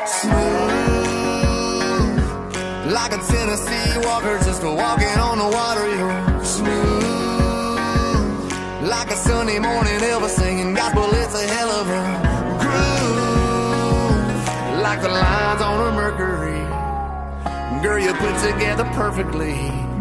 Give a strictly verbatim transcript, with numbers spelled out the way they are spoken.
Smooth, like a Tennessee Walker, just walking on the water. You're smooth, like a Sunday morning Elvis singing gospel. It's a hell of a groove, like the lines on a Mercury. Girl, you put together perfectly.